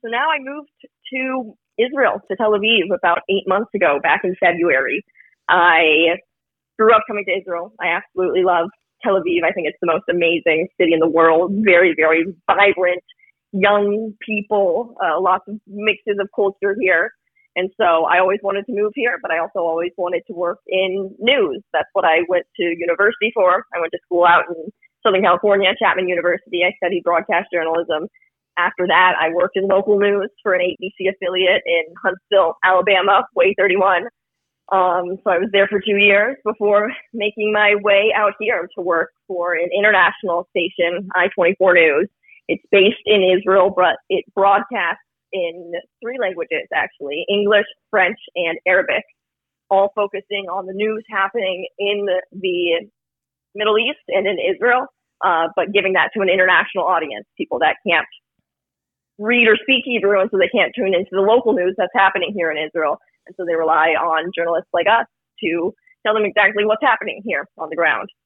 So now I moved to Israel, to Tel Aviv, about 8 months ago, back in February. I grew up coming to Israel. I absolutely love Tel Aviv. I think it's the most amazing city in the world. Very, very vibrant, young people, lots of mixes of culture here. And so I always wanted to move here, but I also always wanted to work in news. That's what I went to university for. I went to school out in Southern California, Chapman University. I studied broadcast journalism. After that, I worked in local news for an ABC affiliate in Huntsville, Alabama, Way 31. So I was there for 2 years before making my way out here to work for an international station, I-24 News. It's based in Israel, but it broadcasts in three languages, actually: English, French, and Arabic, all focusing on the news happening in the Middle East and in Israel, but giving that to an international audience, people that can't read or speak Hebrew, and so they can't tune into the local news that's happening here in Israel. And so they rely on journalists like us to tell them exactly what's happening here on the ground.